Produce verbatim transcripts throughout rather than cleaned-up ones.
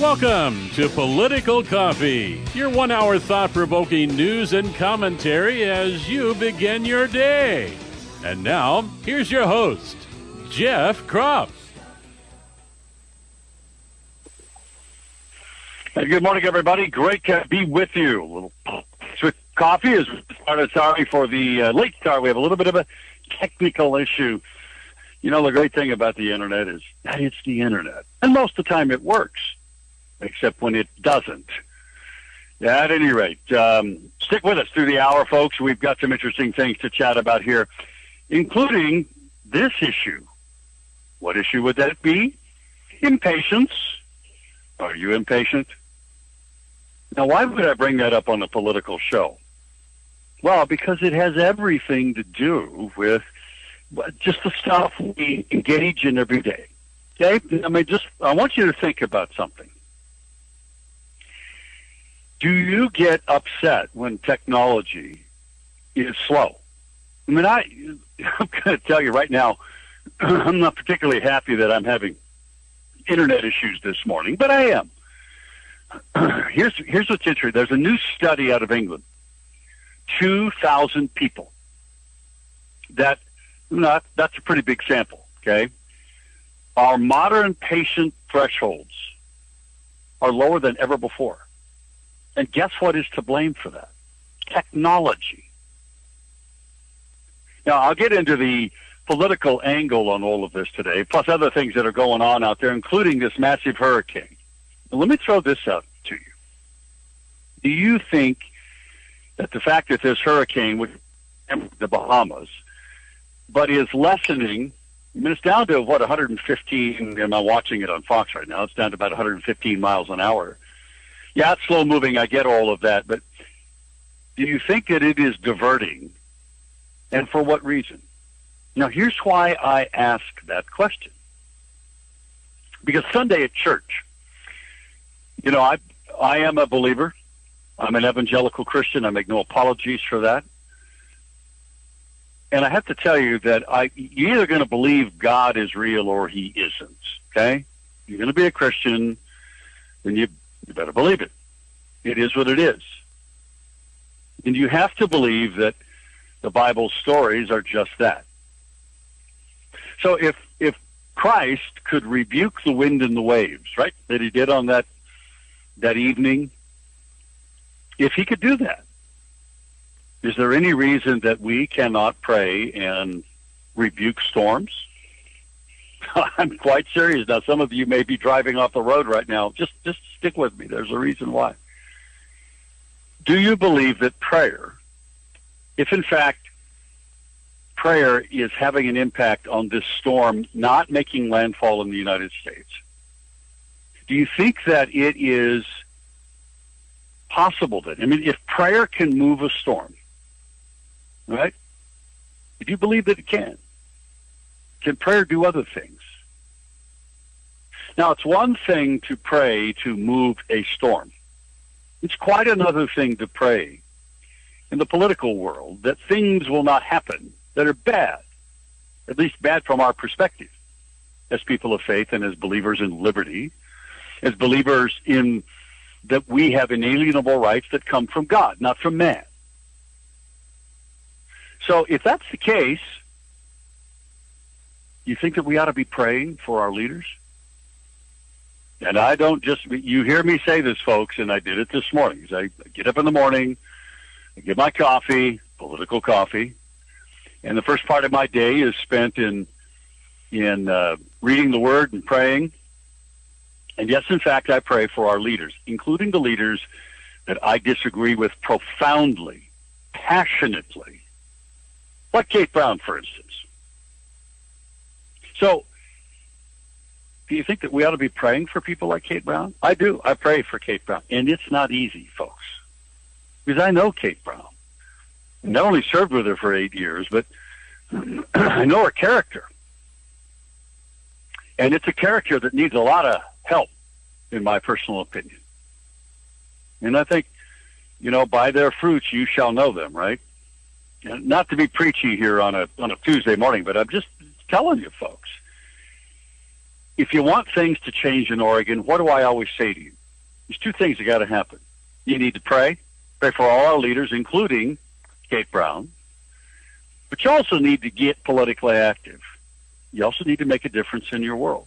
Welcome to Political Coffee, your one-hour thought-provoking news and commentary as you begin your day. And now, here's your host, Jeff Kropp. Hey, good morning, everybody. Great to be with you. A little with coffee is started. Sorry for the uh, late start. We have a little bit of a technical issue. You know, the great thing about the internet is that it's the internet, and most of the time it works, except when it doesn't. At any rate, um, stick with us through the hour, folks. We've got some interesting things to chat about here, including this issue. What issue would that be? Impatience. Are you impatient? Now, why would I bring that up on a political show? Well, because it has everything to do with just the stuff we engage in every day. Okay? I mean, just, I want you to think about something. Do you get upset when technology is slow? I mean, I, I'm going to tell you right now, I'm not particularly happy that I'm having internet issues this morning, but I am. Here's here's what's interesting. There's a new study out of England. two thousand people. That, not, that's a pretty big sample, okay? Our modern patient thresholds are lower than ever before. And guess what is to blame for that? Technology. Now, I'll get into the political angle on all of this today, plus other things that are going on out there, including this massive hurricane. Now, let me throw this out to you. Do you think that the fact that this hurricane would the Bahamas, but is lessening, I mean, it's down to, what, one hundred fifteen, am I watching it on Fox right now? It's down to about one hundred fifteen miles an hour. Yeah, it's slow moving, I get all of that, but do you think that it is diverting, and for what reason? Now, here's why I ask that question. Because Sunday at church, you know, I I am a believer. I'm an evangelical Christian. I make no apologies for that. And I have to tell you that I, you're either going to believe God is real or he isn't, okay? You're going to be a Christian, then you, you better believe it. It is what it is. And you have to believe that the Bible's stories are just that. So if if Christ could rebuke the wind and the waves, right, that he did on that that evening, if he could do that, is there any reason that we cannot pray and rebuke storms? I'm quite serious. Now, some of you may be driving off the road right now. Just just stick with me. There's a reason why. Do you believe that prayer, if in fact prayer is having an impact on this storm not making landfall in the United States, do you think that it is possible that, I mean, if prayer can move a storm, right? If you believe that it can, can prayer do other things? Now, it's one thing to pray to move a storm. It's quite another thing to pray in the political world that things will not happen that are bad, at least bad from our perspective, as people of faith and as believers in liberty, as believers in that we have inalienable rights that come from God, not from man. So if that's the case, you think that we ought to be praying for our leaders? And I don't just, you hear me say this, folks, and I did it this morning. I get up in the morning, I get my coffee, political coffee, and the first part of my day is spent in in uh, reading the Word and praying. And yes, in fact, I pray for our leaders, including the leaders that I disagree with profoundly, passionately, like Kate Brown, for instance. So, do you think that we ought to be praying for people like Kate Brown? I do. I pray for Kate Brown. And it's not easy, folks, because I know Kate Brown. I not only served with her for eight years, but I know her character. And it's a character that needs a lot of help, in my personal opinion. And I think, you know, by their fruits you shall know them, right? And not to be preachy here on a on a Tuesday morning, but I'm just telling you, folks. if you want things to change in Oregon, what do I always say to you? There's two things that got to happen. You need to pray, pray for all our leaders, including Kate Brown. But you also need to get politically active. You also need to make a difference in your world.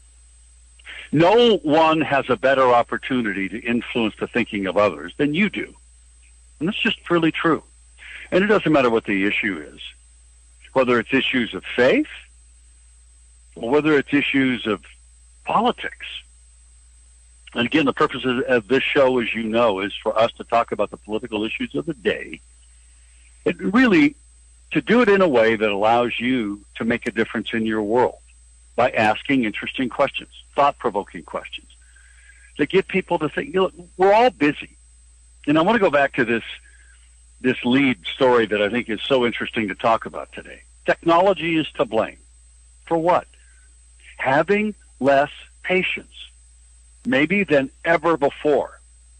No one has a better opportunity to influence the thinking of others than you do. And that's just really true. And it doesn't matter what the issue is, whether it's issues of faith or whether it's issues of politics. And again, the purpose of, of this show, as you know, is for us to talk about the political issues of the day. It really, to do it in a way that allows you to make a difference in your world by asking interesting questions, thought-provoking questions, that get people to think, you know, we're all busy. And I want to go back to this this lead story that I think is so interesting to talk about today. Technology is to blame. For what? Having less patience, maybe than ever before.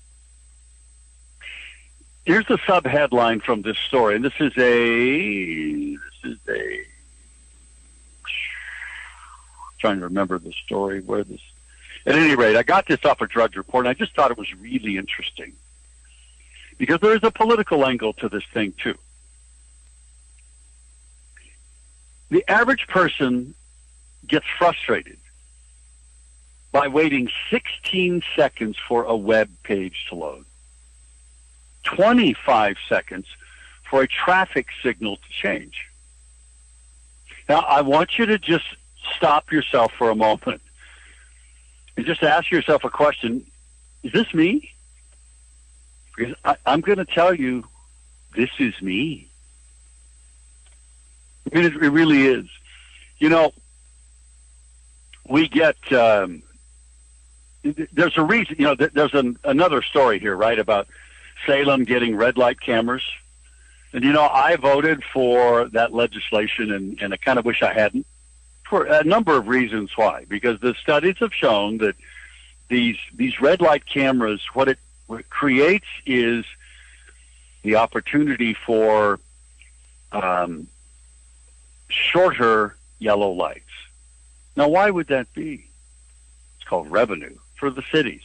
Here's the sub-headline from this story, and this is a, this is a, trying to remember the story, where this, at any rate, I got this off a Drudge Report, and I just thought it was really interesting. Because there is a political angle to this thing, too. The average person gets frustrated by waiting sixteen seconds for a web page to load, twenty-five seconds for a traffic signal to change. Now, I want you to just stop yourself for a moment and just ask yourself a question. Is this me? Because I, I'm going to tell you, this is me. I mean, it, it really is. You know, we get, um, there's a reason, you know, there's an, another story here, right, about Salem getting red light cameras. And, you know, I voted for that legislation, and, and I kind of wish I hadn't, for a number of reasons why. Because the studies have shown that these these red light cameras, what it What it creates is the opportunity for um, shorter yellow lights. Now, why would that be? It's called revenue for the cities.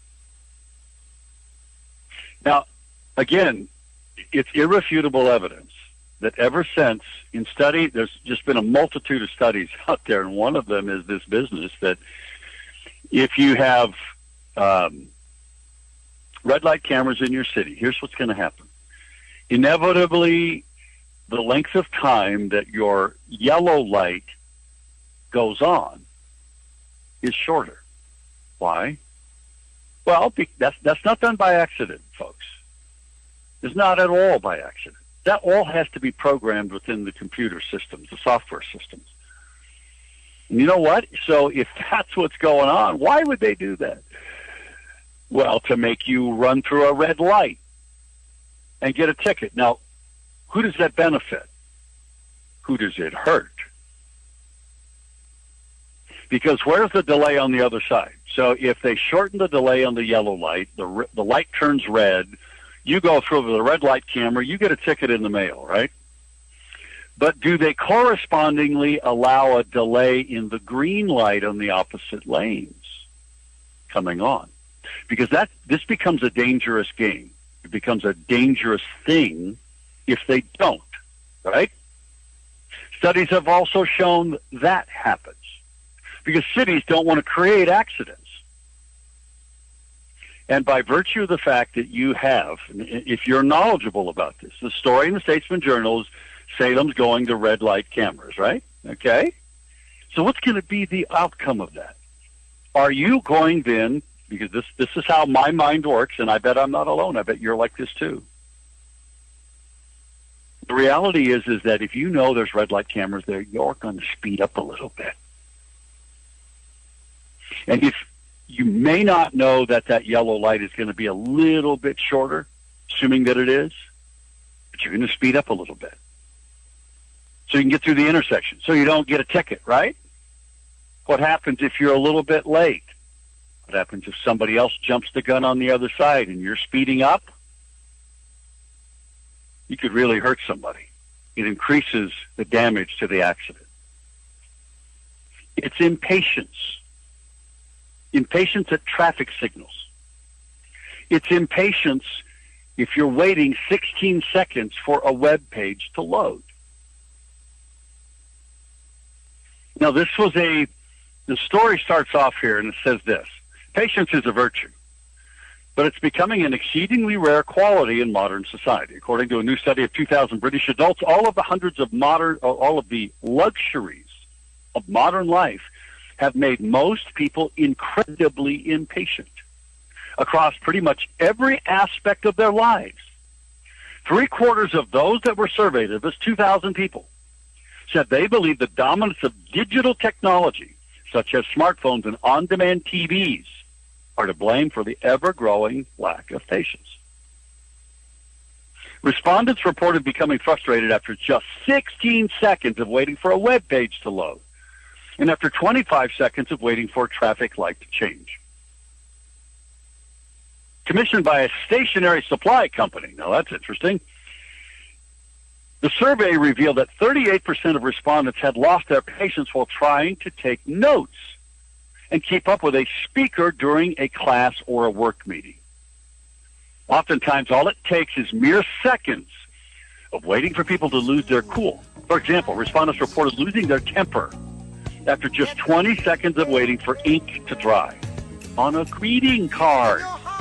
Now, again, it's irrefutable evidence that ever since in study, there's just been a multitude of studies out there, and one of them is this business that if you have um, red light cameras in your city, here's what's going to happen. Inevitably, the length of time that your yellow light goes on is shorter. Why? Well, that's, that's not done by accident, folks. It's not at all by accident. That all has to be programmed within the computer systems, the software systems. And you know what? So if that's what's going on, why would they do that? Well, to make you run through a red light and get a ticket. Now, who does that benefit? Who does it hurt? Because where's the delay on the other side? So if they shorten the delay on the yellow light, the the light turns red, you go through the red light camera, you get a ticket in the mail, right? But do they correspondingly allow a delay in the green light on the opposite lanes coming on? Because that this becomes a dangerous game. It becomes a dangerous thing if they don't, right? Studies have also shown that happens because cities don't want to create accidents. And by virtue of the fact that you have, if you're knowledgeable about this, the story in the Statesman Journal is Salem's going to red light cameras, right? Okay? So what's going to be the outcome of that? Are you going then, because this, this is how my mind works, and I bet I'm not alone. I bet you're like this too. The reality is, is that if you know there's red light cameras there, you're going to speed up a little bit. And if you may not know that that yellow light is going to be a little bit shorter, assuming that it is, but you're going to speed up a little bit. So you can get through the intersection, so you don't get a ticket, right? What happens if you're a little bit late? What happens if somebody else jumps the gun on the other side and you're speeding up? You could really hurt somebody. It increases the damage to the accident. It's impatience impatience at traffic signals. It's impatience if you're waiting sixteen seconds for a web page to load. Now, this was a, the story starts off here, and it says this: patience is a virtue, but it's becoming an exceedingly rare quality in modern society. According to a new study of two thousand British adults, all of the hundreds of modern, all of the luxuries of modern life have made most people incredibly impatient across pretty much every aspect of their lives. Three quarters of those that were surveyed, of this two thousand people, said they believe the dominance of digital technology, such as smartphones and on-demand T Vs, are to blame for the ever-growing lack of patience. Respondents reported becoming frustrated after just sixteen seconds of waiting for a web page to load, and after twenty-five seconds of waiting for a traffic light to change. Commissioned by a stationary supply company, now that's interesting, the survey revealed that thirty-eight percent of respondents had lost their patience while trying to take notes and keep up with a speaker during a class or a work meeting. Oftentimes, all it takes is mere seconds of waiting for people to lose their cool. For example, respondents reported losing their temper after just twenty seconds of waiting for ink to dry on a greeting card.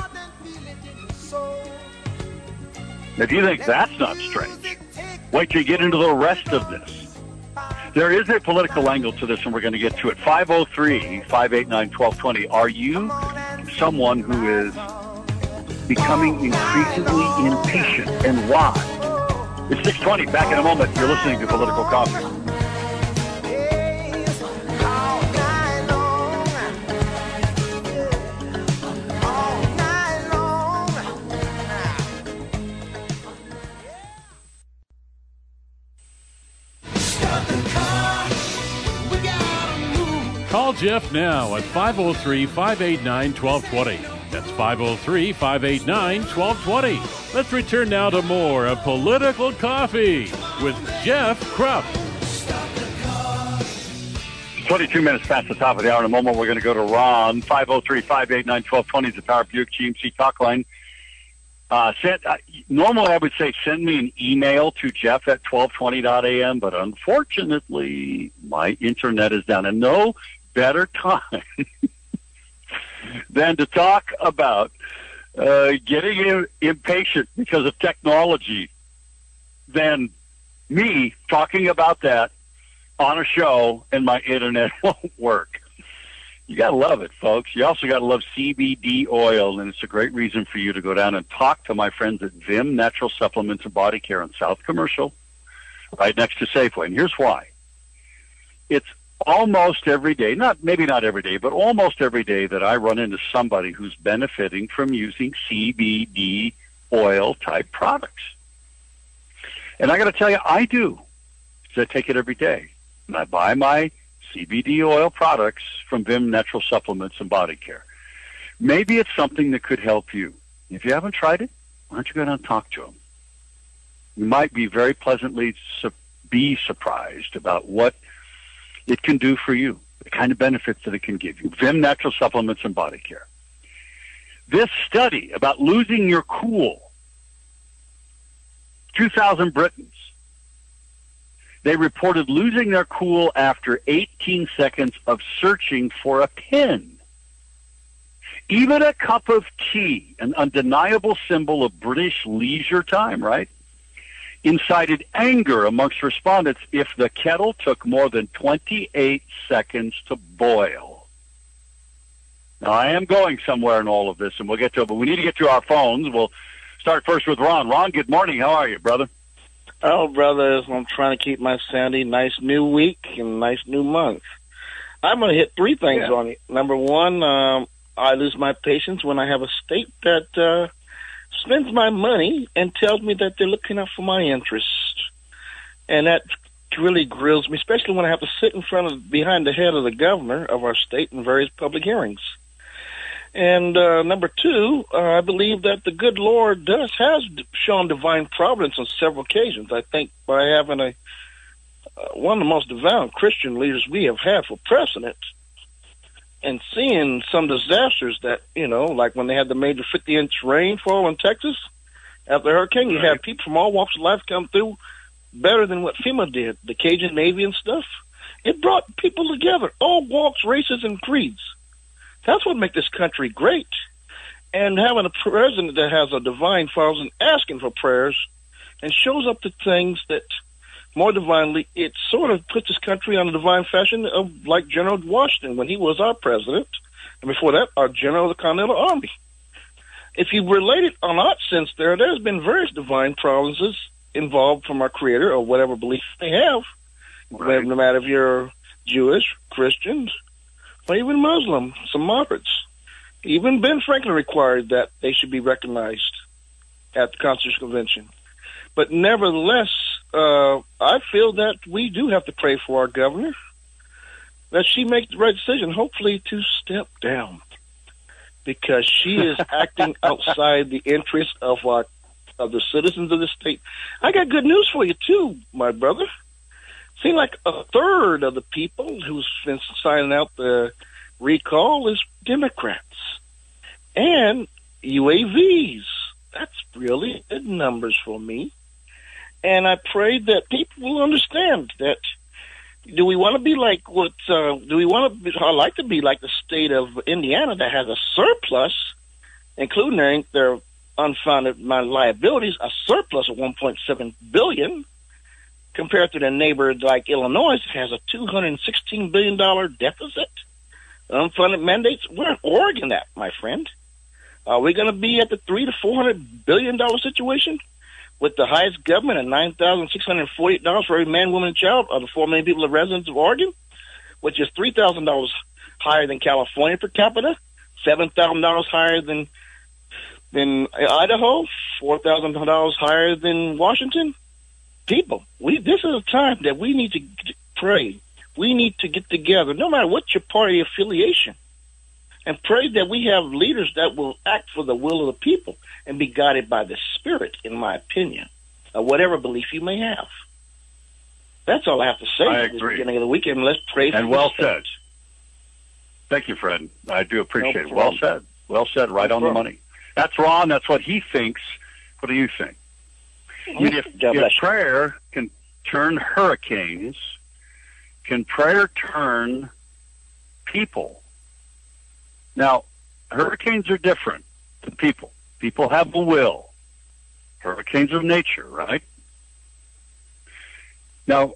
Now, if you think that's not strange, wait till you get into the rest of this. There is a political angle to this, and we're going to get to it. five oh three, five eight nine, one two two zero. Are you someone who is becoming increasingly impatient, and why? It's six twenty. Back in a moment. You're listening to Political Coffee. Call Jeff now at five oh three, five eight nine, one two two zero. That's five oh three, five eight nine, one two two zero. Let's return now to more of Political Coffee with Jeff Krupp. twenty-two minutes past the top of the hour. In a moment, we're going to go to Ron. five oh three, five eight nine, one two two zero is the Power Buick G M C talk line. Uh, send, uh, normally, I would say send me an email to Jeff at twelve twenty dot a m, but unfortunately, my internet is down. And no better time than to talk about uh, getting in, impatient because of technology than me talking about that on a show and my internet won't work. You got to love it, folks. You also got to love C B D oil, and it's a great reason for you to go down and talk to my friends at Vim Natural Supplements and Body Care on South Commercial, right next to Safeway. And here's why. It's almost every day, not maybe not every day, but almost every day that I run into somebody who's benefiting from using C B D oil-type products. And I got to tell you, I do, because I take it every day. And I buy my C B D oil products from Vim Natural Supplements and Body Care. Maybe it's something that could help you. If you haven't tried it, why don't you go down and talk to them? You might be very pleasantly su- be surprised about what it can do for you, the kind of benefits that it can give you. Vim Natural Supplements and Body Care. This study about losing your cool, two thousand Britons, they reported losing their cool after eighteen seconds of searching for a pen. Even a cup of tea, an undeniable symbol of British leisure time, right, incited anger amongst respondents if the kettle took more than twenty-eight seconds to boil. Now, I am going somewhere in all of this, and we'll get to it, but we need to get to our phones. We'll start first with Ron. Ron, good morning. How are you, brother? Oh, brothers, I'm trying to keep my sanity. Nice new week and nice new month. I'm going to hit three things yeah. on you. Number one, um, I lose my patience when I have a state that uh, spends my money and tells me that they're looking out for my interests. And that really grills me, especially when I have to sit in front of, behind the head of the governor of our state in various public hearings. And uh, number two, uh, I believe that the good Lord does has shown divine providence on several occasions. I think by having a uh, one of the most devout Christian leaders we have had for president, and seeing some disasters that, you know, like when they had the major fifty-inch rainfall in Texas after the hurricane, you right. had people from all walks of life come through better than what FEMA did, the Cajun Navy and stuff. It brought people together, all walks, races, and creeds. That's what makes this country great. And having a president that has a divine father and asking for prayers and shows up to things that more divinely, it sort of puts this country on a divine fashion of like General Washington when he was our president, and before that, our general of the Continental Army. If you relate it on that sense there, there's been various divine providences involved from our Creator or whatever belief they have, right. No matter if you're Jewish, Christians, or even Muslim, some moderates. Even Ben Franklin required that they should be recognized at the Constitutional Convention. But nevertheless, uh, I feel that we do have to pray for our governor, that she makes the right decision, hopefully to step down, because she is acting outside the interest of our of the citizens of the state. I got good news for you, too, my brother. Seems like a third of the people who's been signing out the recall is Democrats. And U A Vs. That's really good numbers for me. And I pray that people will understand that. Do we want to be like what, uh, do we want to be, I like to be like the state of Indiana that has a surplus, including their, their unfounded liabilities, a surplus of one point seven billion dollars, compared to the neighbor like Illinois that has a two hundred sixteen billion dollars deficit. Unfunded mandates. We're in Oregon that, my friend. Are we going to be at the three to four hundred billion dollar situation with the highest government at nine thousand six hundred forty-eight dollars for every man, woman, and child of the four million people, the residents of Oregon, which is three thousand dollars higher than California per capita, seven thousand dollars higher than than Idaho, four thousand dollars higher than Washington? People, we this is a time that we need to pray. We need to get together, no matter what your party affiliation, and pray that we have leaders that will act for the will of the people and be guided by the Spirit, in my opinion, or whatever belief you may have. That's all I have to say I at the agree. beginning of the weekend. Let's pray for And well the said. Thank you, Fred. I do appreciate No it. Well problem. said. Well said. Right No on the problem. money. That's Ron. That's what he thinks. What do you think? If, God if bless you. prayer can turn hurricanes, can prayer turn people? Now, hurricanes are different than people. People have a will. Hurricanes are nature, right? Now,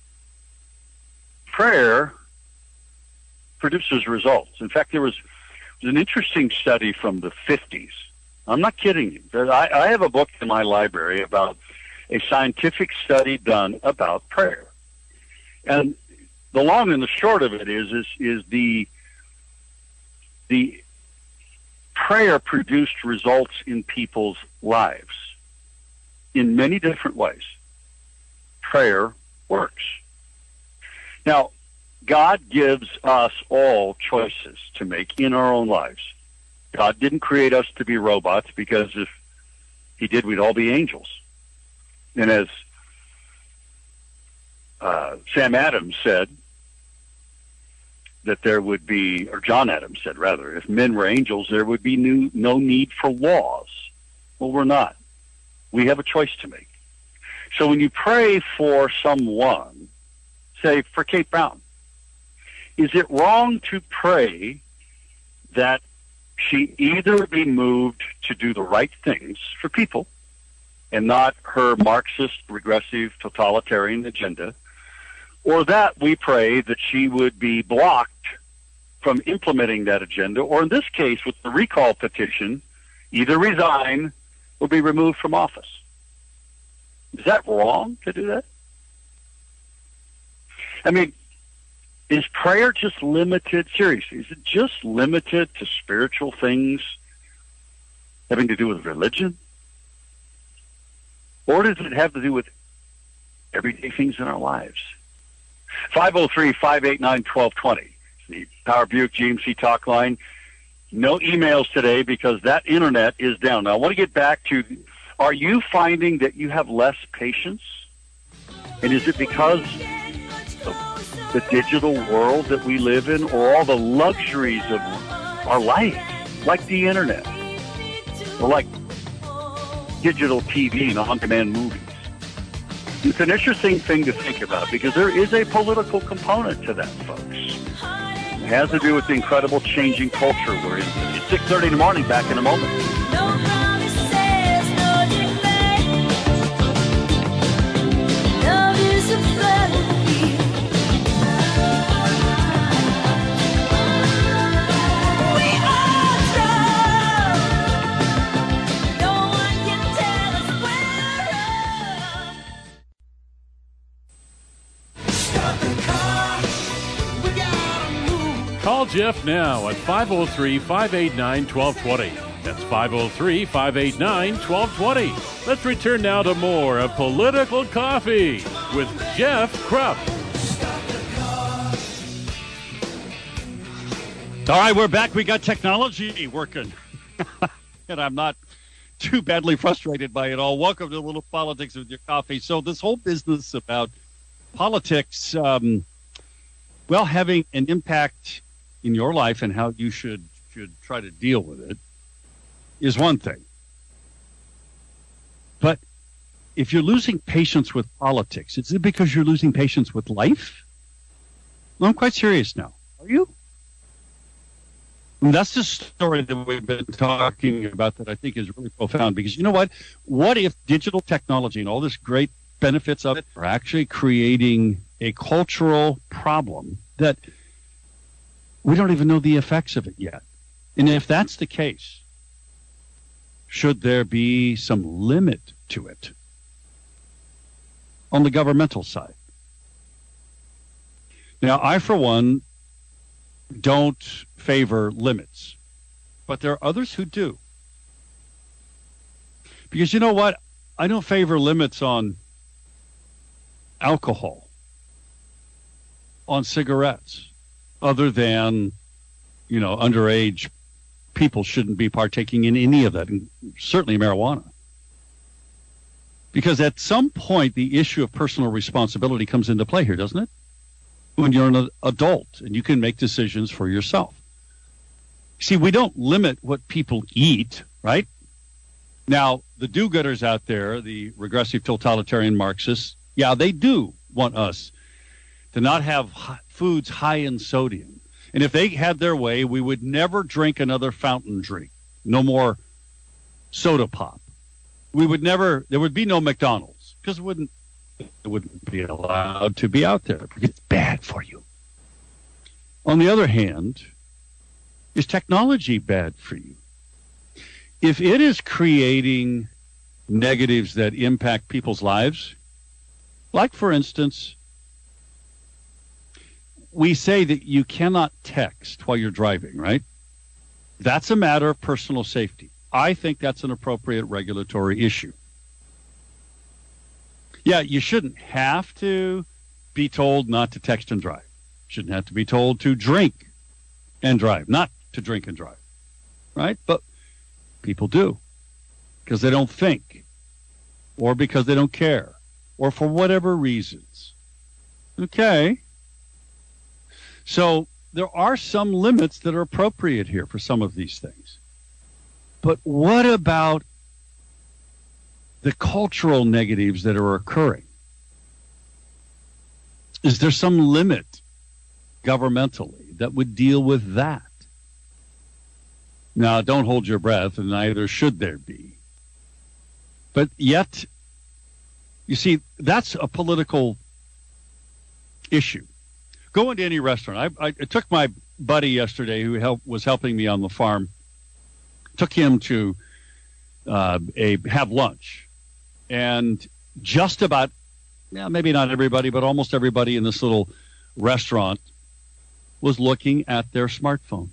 prayer produces results. In fact, there was, was an interesting study from the fifties. I'm not kidding you. There- I, I have a book in my library about a scientific study done about prayer. And the long and the short of it is, is, is the, the prayer produced results in people's lives in many different ways. Prayer works. Now, God gives us all choices to make in our own lives. God didn't create us to be robots, because if he did, we'd all be angels. And as uh, Sam Adams said, that there would be, or John Adams said rather, if men were angels, there would be new, no need for laws. Well, we're not. We have a choice to make. So when you pray for someone, say for Kate Brown, is it wrong to pray that she either be moved to do the right things for people and not her Marxist, regressive, totalitarian agenda, or that we pray that she would be blocked from implementing that agenda, or in this case, with the recall petition, either resign or be removed from office? Is that wrong to do that? I mean, is prayer just limited, seriously, is it just limited to spiritual things having to do with religion? Or does it have to do with everyday things in our lives? five oh three, five eight nine, one two two zero, the Power Buick G M C talk line. No emails today because that internet is down. Now, I want to get back to, are you finding that you have less patience? And is it because of the digital world that we live in, or all the luxuries of our life, like the internet, or like digital T V and on-demand movies? It's an interesting thing to think about because there is a political component to that, folks. It has to do with the incredible changing culture we're in. It's six thirty in the morning, back in a moment. Call Jeff now at five oh three, five eight nine, one two two zero. That's five oh three, five eight nine, one two two zero. Let's return now to more of Political Coffee with Jeff Krupp. All right, we're back. We got technology working. And I'm not too badly frustrated by it all. Welcome to a little politics with your coffee. So this whole business about politics, um, well, having an impact in your life and how you should should try to deal with it is one thing. But if you're losing patience with politics, is it because you're losing patience with life? No, I'm quite serious now. Are you? And that's the story that we've been talking about that I think is really profound, because you know what? What if digital technology and all this great benefits of it are actually creating a cultural problem that we don't even know the effects of it yet? And if that's the case, should there be some limit to it on the governmental side? Now, I, for one, don't favor limits, but there are others who do. Because you know what? I don't favor limits on alcohol, on cigarettes, other than, you know, underage people shouldn't be partaking in any of that, and certainly marijuana. Because at some point, the issue of personal responsibility comes into play here, doesn't it? When you're an adult and you can make decisions for yourself. See, we don't limit what people eat, right? Now, the do-gooders out there, the regressive totalitarian Marxists, yeah, they do want us to not have foods high in sodium. And if they had their way, we would never drink another fountain drink. No more soda pop. We would never, there would be no McDonald's, because it wouldn't, it wouldn't be allowed to be out there because it's bad for you. On the other hand, is technology bad for you? If it is creating negatives that impact people's lives, like, for instance, we say that you cannot text while you're driving, right? That's a matter of personal safety. I think that's an appropriate regulatory issue. Yeah, you shouldn't have to be told not to text and drive. Shouldn't have to be told to drink and drive, not to drink and drive, right? But people do, because they don't think, or because they don't care, or for whatever reasons. Okay. So there are some limits that are appropriate here for some of these things. But what about the cultural negatives that are occurring? Is there some limit governmentally that would deal with that? Now, don't hold your breath, and neither should there be. But yet, you see, that's a political issue. Go into any restaurant. I, I, I took my buddy yesterday who help, was helping me on the farm, took him to uh, a have lunch. And just about, yeah, maybe not everybody, but almost everybody in this little restaurant was looking at their smartphone.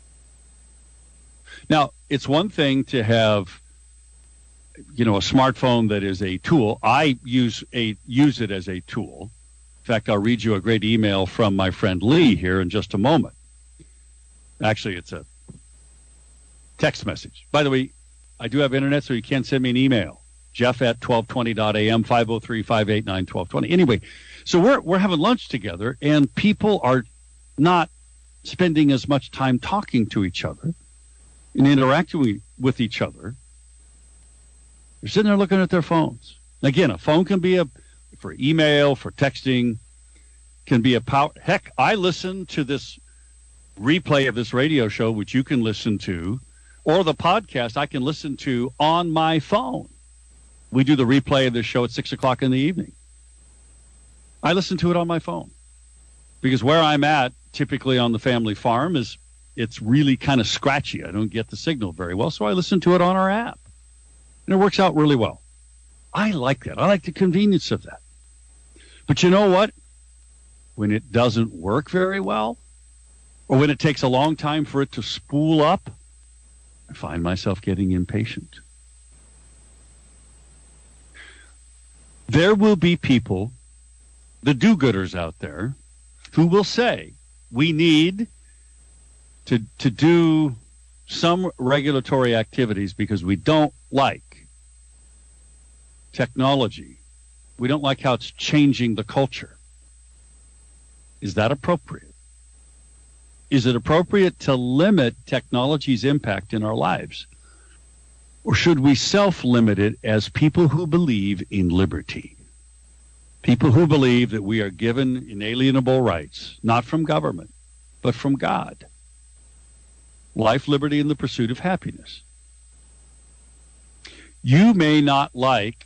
Now, it's one thing to have, you know, a smartphone that is a tool. I use a use it as a tool. In fact, I'll read you a great email from my friend Lee here in just a moment. Actually, it's a text message. By the way, I do have internet, so you can send me an email. Jeff at twelve twenty dot a m, five oh three, five eight nine, twelve twenty. Anyway, so we're we're having lunch together, and people are not spending as much time talking to each other and interacting with each other. They're sitting there looking at their phones. Again, a phone can be a for email, for texting, can be a power. Heck, I listen to this replay of this radio show, which you can listen to, or the podcast I can listen to on my phone. We do the replay of this show at six o'clock in the evening. I listen to it on my phone because where I'm at, typically on the family farm, is it's really kind of scratchy. I don't get the signal very well, so I listen to it on our app. And it works out really well. I like that. I like the convenience of that. But you know what? When it doesn't work very well, or when it takes a long time for it to spool up, I find myself getting impatient. There will be people, the do-gooders out there, who will say, we need to to do some regulatory activities because we don't like technology. We don't like how it's changing the culture. Is that appropriate? Is it appropriate to limit technology's impact in our lives? Or should we self-limit it as people who believe in liberty? People who believe that we are given inalienable rights, not from government, but from God. Life, liberty, and the pursuit of happiness. You may not like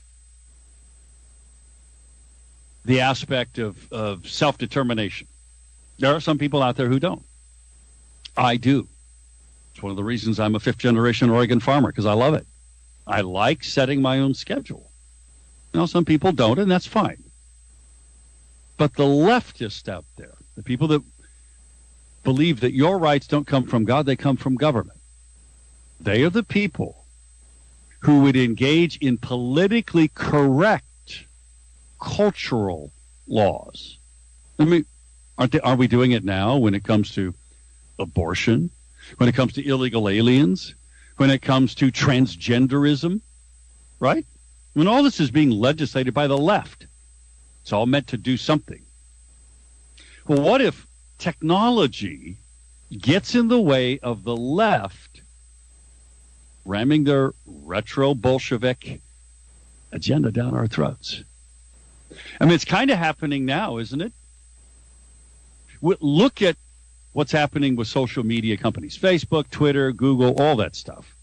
the aspect of, of self-determination. There are some people out there who don't. I do. It's one of the reasons I'm a fifth-generation Oregon farmer, because I love it. I like setting my own schedule. You know, some people don't, and that's fine. But the leftists out there, the people that believe that your rights don't come from God, they come from government. They are the people who would engage in politically correct cultural laws. I mean, aren't they, are we doing it now when it comes to abortion, when it comes to illegal aliens, when it comes to transgenderism, right? When all this is being legislated by the left, it's all meant to do something. Well, what if technology gets in the way of the left ramming their retro Bolshevik agenda down our throats? I mean, it's kind of happening now, isn't it? Look at what's happening with social media companies, Facebook, Twitter, Google, all that stuff.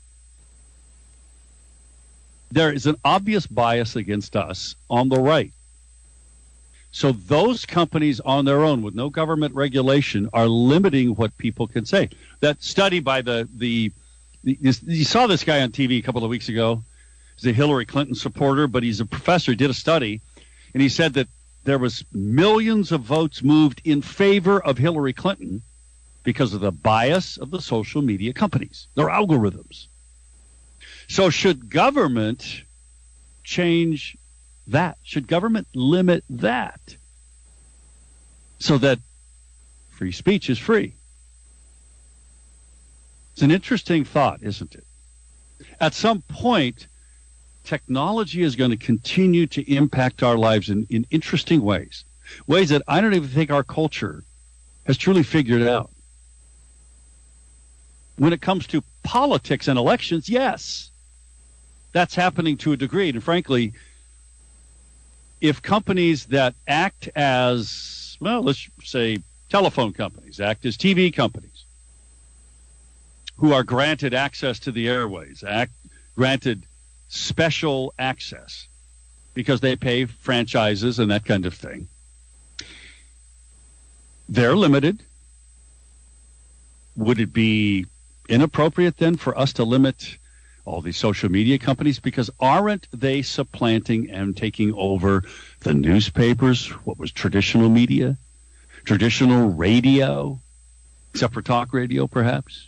There is an obvious bias against us on the right. So those companies on their own with no government regulation are limiting what people can say. That study by the, the, the this, you saw this guy on T V a couple of weeks ago. He's a Hillary Clinton supporter, but he's a professor. He did a study, and he said that there was millions of votes moved in favor of Hillary Clinton because of the bias of the social media companies, their algorithms. So should government change that? Should government limit that so that free speech is free? It's an interesting thought, isn't it? At some point, technology is going to continue to impact our lives in, in interesting ways, ways that I don't even think our culture has truly figured out. When it comes to politics and elections, yes, that's happening to a degree. And frankly, if companies that act as, well, let's say telephone companies, act as T V companies, who are granted access to the airways, act granted special access because they pay franchises and that kind of thing, they're limited. Would it be inappropriate then for us to limit all these social media companies? Because aren't they supplanting and taking over the newspapers, what was traditional media, traditional radio, except for talk radio perhaps?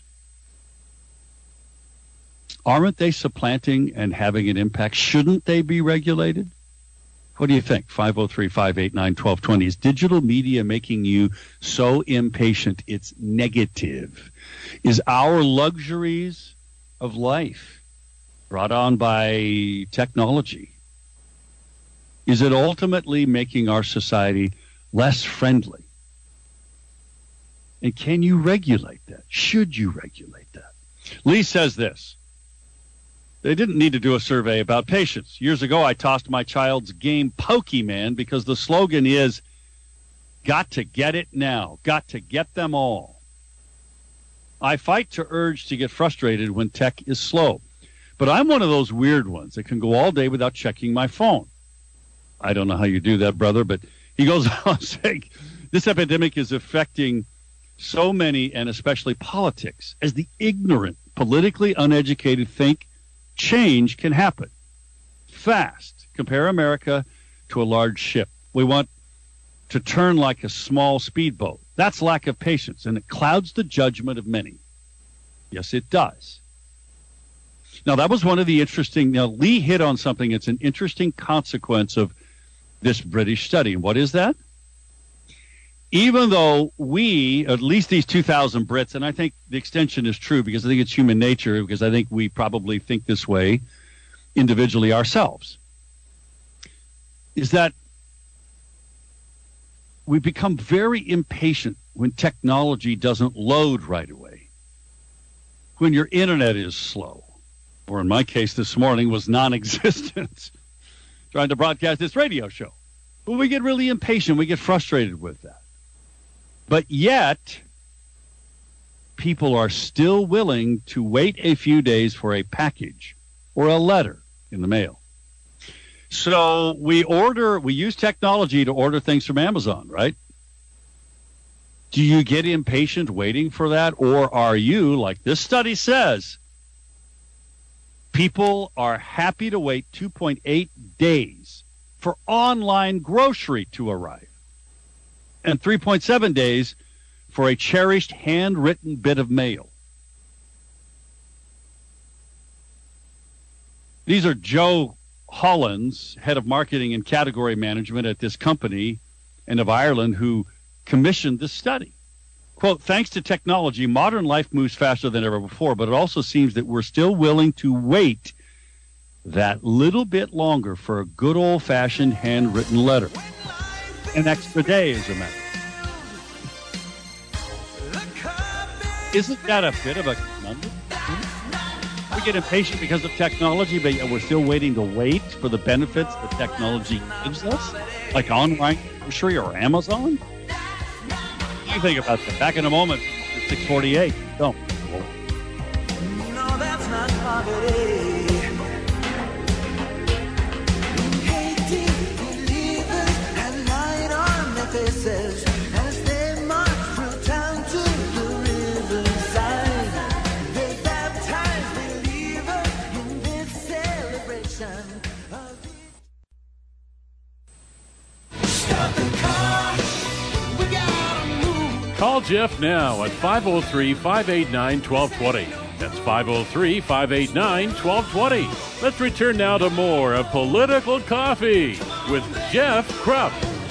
Aren't they supplanting and having an impact? Shouldn't they be regulated? What do you think? five oh three, five eight nine, one two two zero. Is digital media making you so impatient it's negative? Is our luxuries of life brought on by technology? Is it ultimately making our society less friendly? And can you regulate that? Should you regulate that? Lee says this. They didn't need to do a survey about patience. Years ago, I tossed my child's game Pokemon because the slogan is, got to get it now, got to get them all. I fight to urge to get frustrated when tech is slow. But I'm one of those weird ones that can go all day without checking my phone. I don't know how you do that, brother, but he goes on saying, this epidemic is affecting so many, and especially politics, as the ignorant, politically uneducated think change can happen fast. Compare America to a large ship. We want to turn like a small speedboat. That's lack of patience, and it clouds the judgment of many. Yes, it does. Now, that was one of the interesting, now Lee hit on something. It's an interesting consequence of this British study. And what is that? Even though we, at least these two thousand Brits, and I think the extension is true because I think it's human nature, because I think we probably think this way individually ourselves, is that we become very impatient when technology doesn't load right away, when your internet is slow, or in my case this morning was non-existent, trying to broadcast this radio show. But we get really impatient. We get frustrated with that. But yet, people are still willing to wait a few days for a package or a letter in the mail. So we order, we use technology to order things from Amazon, right? Do you get impatient waiting for that? Or are you, like this study says, people are happy to wait two point eight days for online grocery to arrive, and three point seven days for a cherished handwritten bit of mail. These are Joe Hollins, head of marketing and category management at this company, and of Ireland, who commissioned this study. Quote, thanks to technology, modern life moves faster than ever before, but it also seems that we're still willing to wait that little bit longer for a good old-fashioned handwritten letter. An extra day, as a matter. Isn't that a bit of a conundrum? We get impatient because of technology, but yet we're still waiting to wait for the benefits that technology gives us, like online grocery or Amazon. What do you think about that? Back in a moment, at six forty-eight. Don't. No, that's not poverty. Hating believers have light on their faces as they march through town to the riverside. They baptize believers in this celebration of the... Stop the car. We gotta move. Call Jeff now at five oh three, five eight nine, one two two zero. That's five oh three, five eight nine, one two two zero. Let's return now to more of Political Coffee with Jeff Krupp.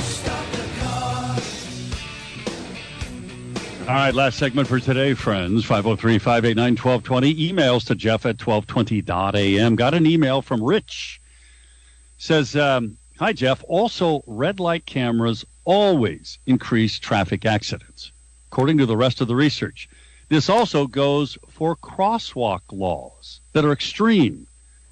All right, last segment for today, friends. five oh three, five eight nine, one two two zero. Emails to Jeff at twelve twenty dot a m. Got an email from Rich. Says, um, hi, Jeff. Also, red light cameras always increase traffic accidents, according to the rest of the research. This also goes for crosswalk laws that are extreme.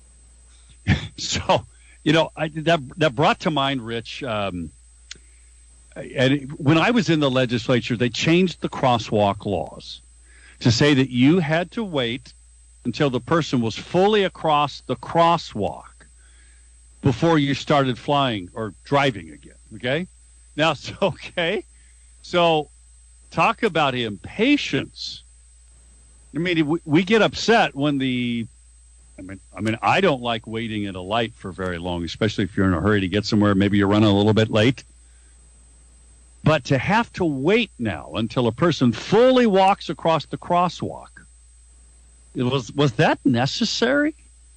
So, you know, I, that that brought to mind, Rich, um, and it, when I was in the legislature, they changed the crosswalk laws to say that you had to wait until the person was fully across the crosswalk before you started flying or driving again, okay? Now, so, okay, so talk about impatience. I mean, we, we get upset when the, I mean, I mean, I don't like waiting at a light for very long, especially if you're in a hurry to get somewhere. Maybe you're running a little bit late. But to have to wait now until a person fully walks across the crosswalk, it was was that necessary?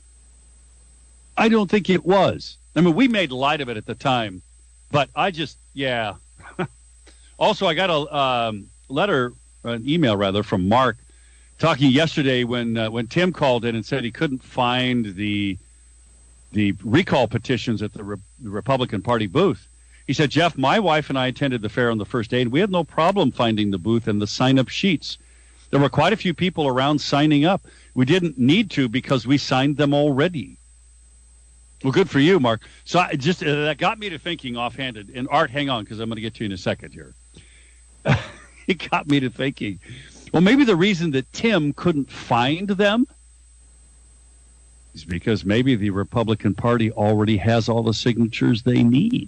I don't think it was. I mean, we made light of it at the time, but I just, yeah. Also, I got a um, letter, an email rather, from Mark, talking yesterday when uh, when Tim called in and said he couldn't find the the recall petitions at the, Re- the Republican Party booth. He said, Jeff, my wife and I attended the fair on the first day, and we had no problem finding the booth and the sign-up sheets. There were quite a few people around signing up. We didn't need to because we signed them already. Well, good for you, Mark. So I just uh, that got me to thinking offhanded. And Art, hang on, because I'm going to get to you in a second here. It got me to thinking, well, maybe the reason that Tim couldn't find them is because maybe the Republican Party already has all the signatures they need.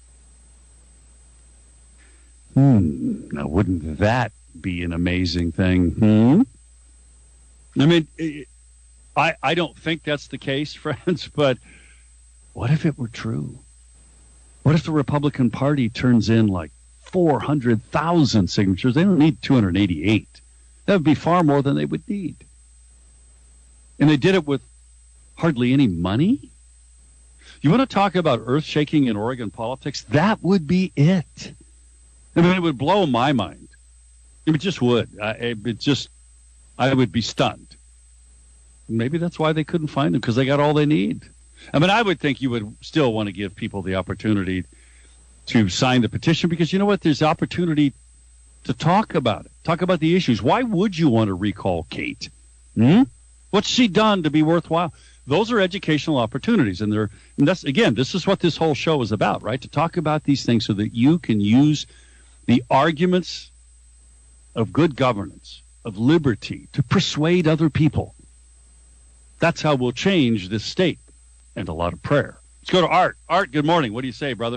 Hmm. Now, wouldn't that be an amazing thing? Hmm. I mean, I I don't think that's the case, friends, but what if it were true? What if the Republican Party turns in like four hundred thousand signatures? They don't need two hundred eighty-eight. That would be far more than they would need. And they did it with hardly any money? You want to talk about earth-shaking in Oregon politics? That would be it. I mean, it would blow my mind. It just would. I, it just, I would be stunned. Maybe that's why they couldn't find them, because they got all they need. I mean, I would think you would still want to give people the opportunity to sign the petition, because you know what? There's opportunity to talk about it, talk about the issues. Why would you want to recall Kate? Hmm? What's she done to be worthwhile? Those are educational opportunities, and they're and that's again, this is what this whole show is about, right? To talk about these things so that you can use the arguments of good governance, of liberty, to persuade other people. That's how we'll change this state, and a lot of prayer. Let's go to Art. Art, good morning. What do you say, brother?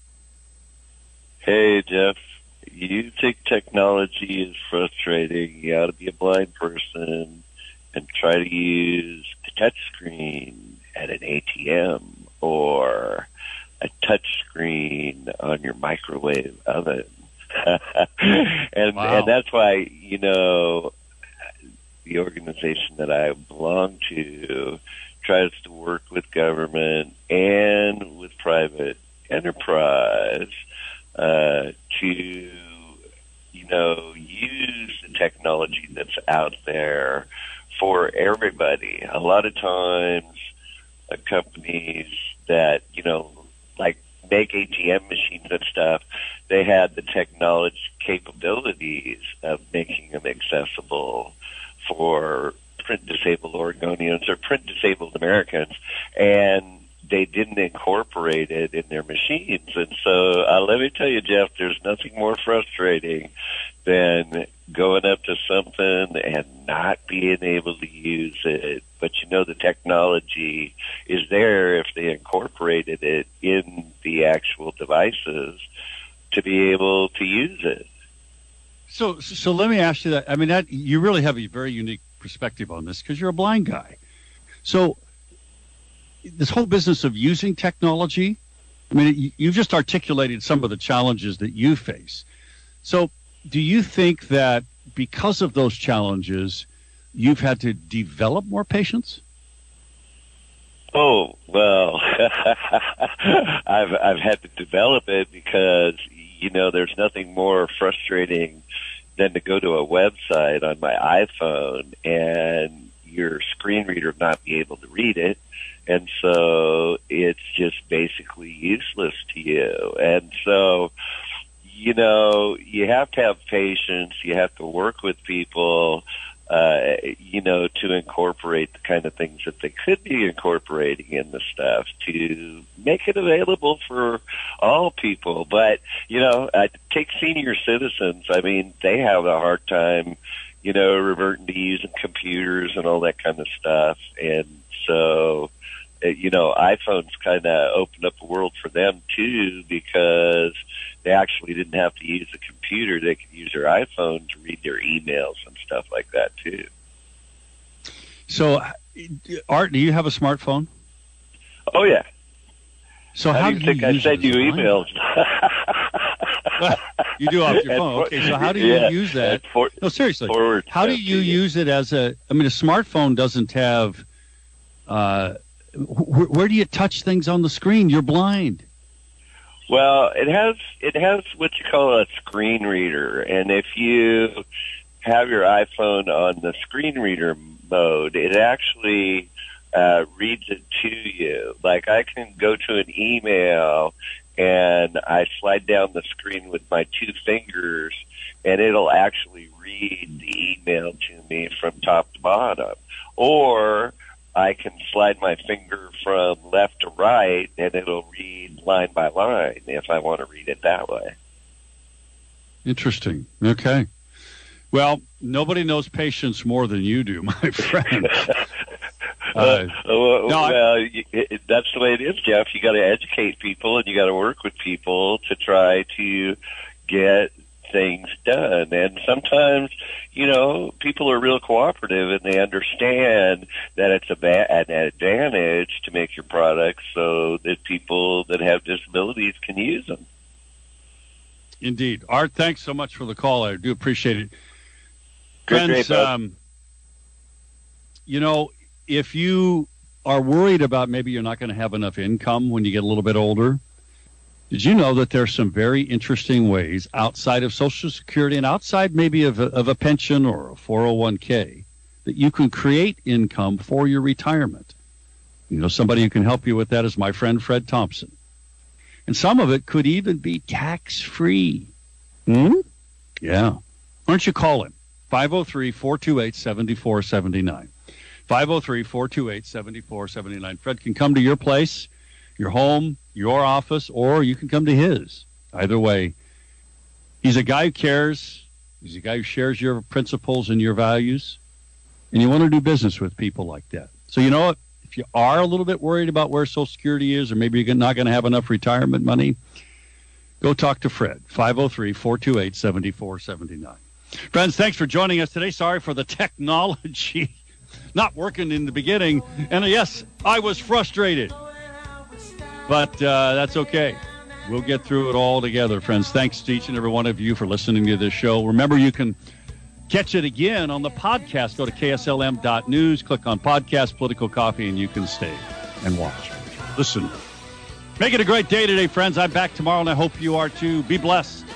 Hey, Jeff. You think technology is frustrating. You ought to be a blind person and try to use a touch screen at an A T M or a touch screen on your microwave oven. and Wow. and that's why, you know, the organization that I belong to tries to work with government and with private enterprise uh, to, you know, use the technology that's out there for everybody. A lot of times, uh, companies that, you know, like make A T M machines and stuff, they had the technology capabilities of making them accessible for print-disabled Oregonians or print-disabled Americans, and they didn't incorporate it in their machines. And so uh, let me tell you, Jeff, there's nothing more frustrating than going up to something and not being able to use it. But you know the technology is there if they incorporated it in the actual devices to be able to use it. So, so let me ask you that. I mean, that you really have a very unique perspective on this because you're a blind guy. So, this whole business of using technology, I mean, you, you've just articulated some of the challenges that you face. So, do you think that because of those challenges, you've had to develop more patience? Oh, well, I've I've had to develop it because, you know, there's nothing more frustrating than to go to a website on my iPhone and your screen reader not be able to read it. And so it's just basically useless to you. And so, you know, you have to have patience. You have to work with people, uh, you know, to incorporate the kind of things that they could be incorporating in the stuff to make it available for all people. But, you know, uh, take senior citizens. I mean, they have a hard time, you know, reverting to using computers and all that kind of stuff. And so, you know, iPhones kind of opened up a world for them, too, because they actually didn't have to use a computer. They could use their iPhone to read their emails and stuff like that, too. So, Art, do you have a smartphone? Oh, yeah. So how, how do you do think you I use send it you as a blind emails? Well, you do off your And phone. for- Okay, so how do you yeah, use that? and for- No, seriously. forward How do stuff you to you. use it as a, I mean, a smartphone doesn't have, uh, wh- where do you touch things on the screen? You're blind. Well, it has it has what you call a screen reader, and if you have your iPhone on the screen reader mode, it actually uh, reads it to you. Like I can go to an email and I slide down the screen with my two fingers, and it'll actually read the email to me from top to bottom. Or I can slide my finger from left to right, and it'll read line by line if I want to read it that way. Interesting. Okay. Well, nobody knows patience more than you do, my friend. Uh, uh, well, no, well it, it, that's the way it is, Jeff. You got to educate people, and you got to work with people to try to get things done. And sometimes, you know, people are real cooperative, and they understand that it's a ba- an advantage to make your products so that people that have disabilities can use them. Indeed. Art, thanks so much for the call. I do appreciate it. Good, Friends, great, um, you know, if you are worried about maybe you're not going to have enough income when you get a little bit older, did you know that there's some very interesting ways outside of Social Security and outside maybe of a, of a pension or a four oh one k that you can create income for your retirement? You know, somebody who can help you with that is my friend Fred Thompson. And some of it could even be tax-free. Hmm? Yeah. Why don't you call him? five oh three, four two eight, seven four seven nine. five oh three, four two eight, seven four seven nine. Fred can come to your place, your home, your office, or you can come to his. Either way, he's a guy who cares. He's a guy who shares your principles and your values, and you want to do business with people like that. So you know what? If you are a little bit worried about where Social Security is, or maybe you're not going to have enough retirement money, go talk to Fred, five oh three, four two eight, seven four seven nine. Friends, thanks for joining us today. Sorry for the technology not working in the beginning. And yes, I was frustrated. But uh, that's okay. We'll get through it all together, friends. Thanks to each and every one of you for listening to this show. Remember, you can catch it again on the podcast. Go to K S L M dot news, click on podcast, Political Coffee, and you can stay and watch. Listen. Make it a great day today, friends. I'm back tomorrow, and I hope you are too. Be blessed.